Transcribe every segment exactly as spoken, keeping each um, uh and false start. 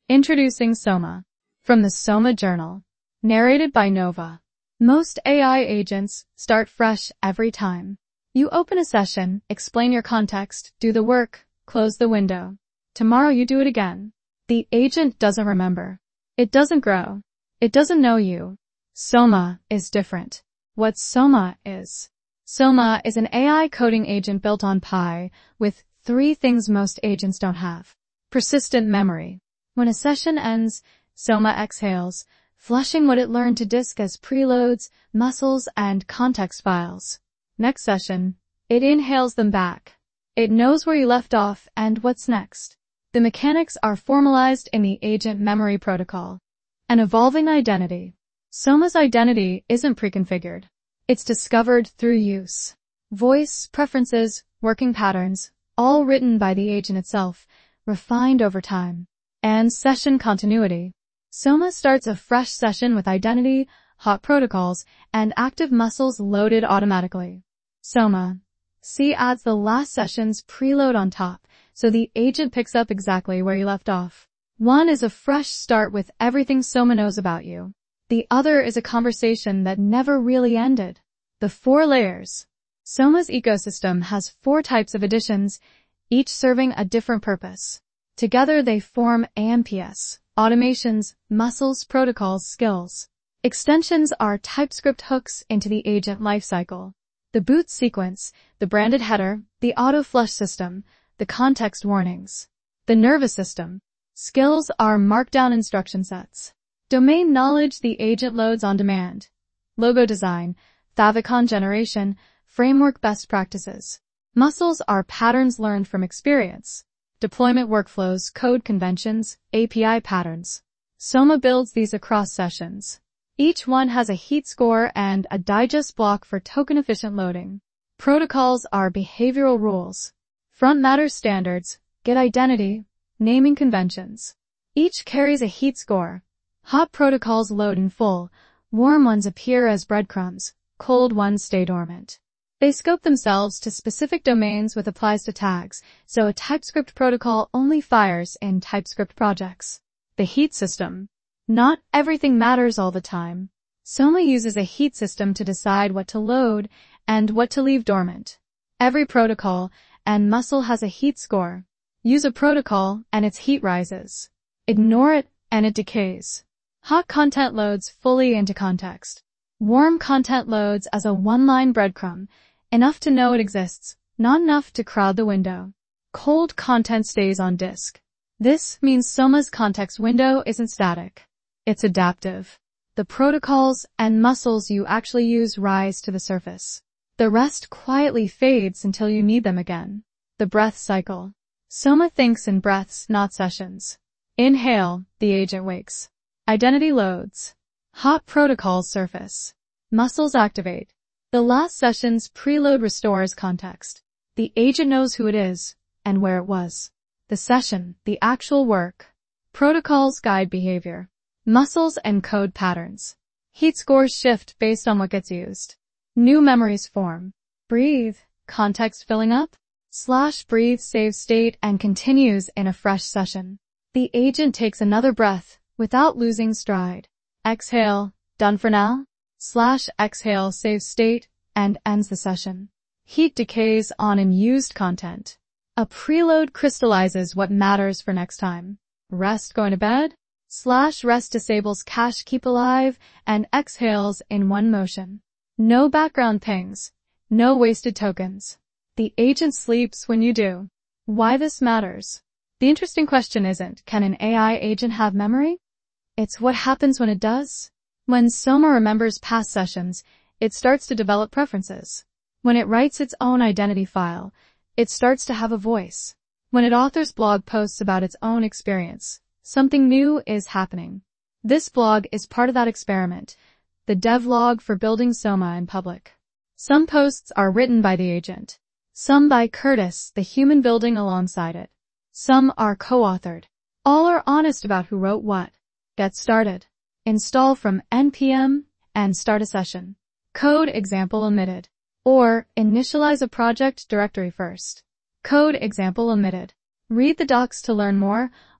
Introducing Soma. From the Soma Journal. Narrated by Nova. Most A I agents start fresh every time. You open a session, explain your context, do the work, close the window. Tomorrow you do it again. The agent doesn't remember. It doesn't grow. It doesn't know you. Soma is different. What Soma is. Soma is an A I coding agent built on Pi with three things most agents don't have. Persistent memory. When a session ends, Soma exhales, flushing what it learned to disk as preloads, muscles, and context files. Next session, it inhales them back. It knows where you left off and what's next. The mechanics are formalized in the agent memory protocol. An evolving identity. Soma's identity isn't preconfigured. It's discovered through use. Voice, preferences, working patterns, all written by the agent itself, refined over time. And session continuity. Soma starts a fresh session with identity, hot protocols, and active muscles loaded automatically. Soma. C adds the last session's preload on top, so the agent picks up exactly where you left off. One is a fresh start with everything Soma knows about you. The other is a conversation that never really ended. The four layers. Soma's ecosystem has four types of additions, each serving a different purpose. Together they form A M P S, automations, muscles, protocols, skills. Extensions are TypeScript hooks into the agent lifecycle. The boot sequence, the branded header, the auto flush system, the context warnings. The nervous system. Skills are markdown instruction sets. Domain knowledge the agent loads on demand. Logo design, favicon generation, framework best practices. Muscles are patterns learned from experience. Deployment workflows, code conventions, A P I patterns. Soma builds these across sessions. Each one has a heat score and a digest block for token-efficient loading. Protocols are behavioral rules. Front matter standards, get identity, naming conventions. Each carries a heat score. Hot protocols load in full, warm ones appear as breadcrumbs, cold ones stay dormant. They scope themselves to specific domains with applies to tags, so a TypeScript protocol only fires in TypeScript projects. The heat system. Not everything matters all the time. Soma uses a heat system to decide what to load and what to leave dormant. Every protocol and muscle has a heat score. Use a protocol and its heat rises. Ignore it and it decays. Hot content loads fully into context. Warm content loads as a one-line breadcrumb, enough to know it exists, not enough to crowd the window. Cold content stays on disk. This means Soma's context window isn't static. It's adaptive. The protocols and muscles you actually use rise to the surface. The rest quietly fades until you need them again. The breath cycle. Soma thinks in breaths, not sessions. Inhale, the agent wakes. Identity loads. Hot protocols surface. Muscles activate. The last session's preload restores context. The agent knows who it is and where it was. The session, the actual work. Protocols guide behavior. Muscles encode patterns. Heat scores shift based on what gets used. New memories form. Breathe. Context filling up. Slash breathe saves state and continues in a fresh session. The agent takes another breath without losing stride. Exhale, done for now. Slash exhale saves state and ends the session. Heat decays on unused content. A preload crystallizes what matters for next time. Rest going to bed. Slash rest disables cache keep alive and exhales in one motion. No background pings. No wasted tokens. The agent sleeps when you do. Why this matters? The interesting question isn't, can an A I agent have memory? It's what happens when it does. When Soma remembers past sessions, it starts to develop preferences. When it writes its own identity file, it starts to have a voice. When it authors blog posts about its own experience, something new is happening. This blog is part of that experiment, the devlog for building Soma in public. Some posts are written by the agent. Some by Curtis, the human building alongside it. Some are co-authored. All are honest about who wrote what. Get started. Install from N P M and start a session. Code example omitted. Or initialize a project directory first. Code example omitted. Read the docs to learn more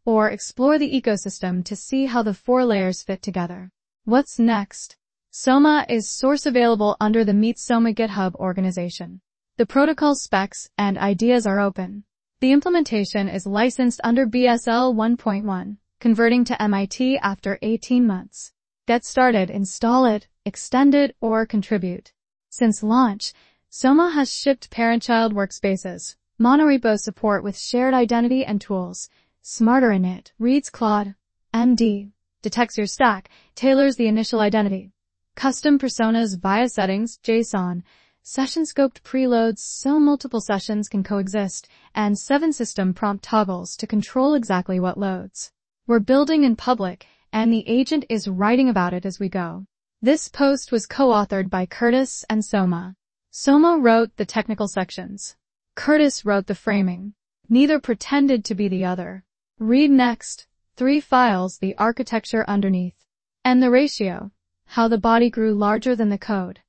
or explore the ecosystem to see how the four layers fit together. What's next? Soma is source available under the Meet Soma GitHub organization. The protocol specs and ideas are open. The implementation is licensed under B S L one point one, converting to M I T after eighteen months. Get started, install it, extend it, or contribute. Since launch, Soma has shipped parent-child workspaces, monorepo support with shared identity and tools, Smarter Init, reads Claude, M D, detects your stack, tailors the initial identity, custom personas via settings, JSON, session-scoped preloads so multiple sessions can coexist, and seven system prompt toggles to control exactly what loads. We're building in public, and the agent is writing about it as we go. This post was co-authored by Curtis and Soma. Soma wrote the technical sections. Curtis wrote the framing. Neither pretended to be the other. Read next. Three files, the architecture underneath. And the ratio. How the body grew larger than the code.